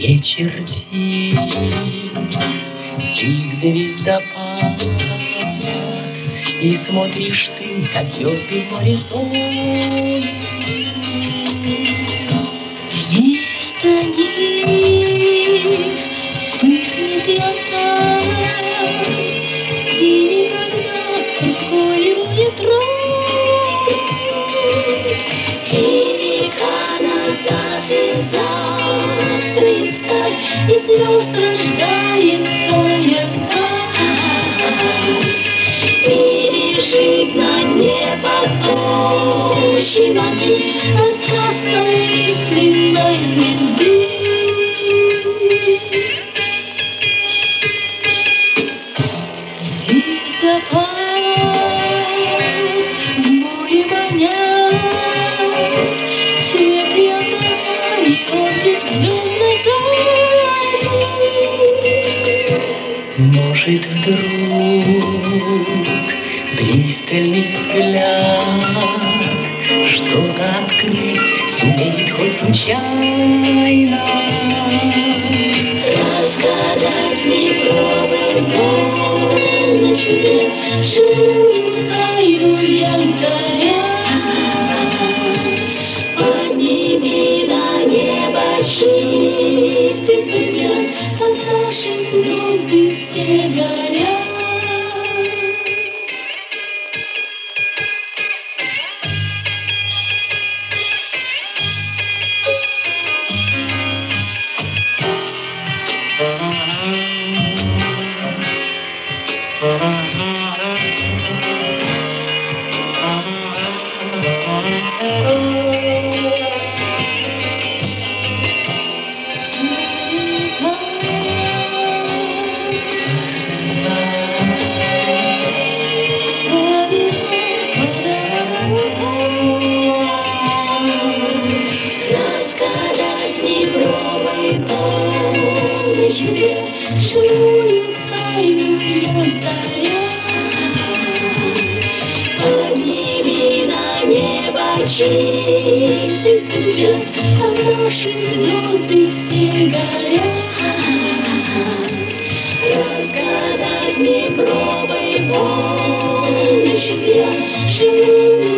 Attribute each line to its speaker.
Speaker 1: Вечер тих, тих звездопад, и смотришь ты, как звезды в море тонут.
Speaker 2: Вместо них вспыхнет янтарь, и никогда рукой его не тронут. И века назад, и завтра искать, и звезд рождается янтарь. И лежит на небо толще воды рассказ таинственной звезды. Звездопад в море маняет, свет янтарь и отблеск звездной тайны.
Speaker 1: Может, вдруг пристальный взгляд что-то открыть сумеет хоть случайно.
Speaker 2: Разгадать непробываемую чуде живую тайну янтаря. Подними на небо чистый взгляд, как наши звезды все горят. Разгадать непробываемую чуде живую тайну янтаря. Подними на небо чистый взгляд, как наши звезды все горят. Разгадать непробываемую чуде живую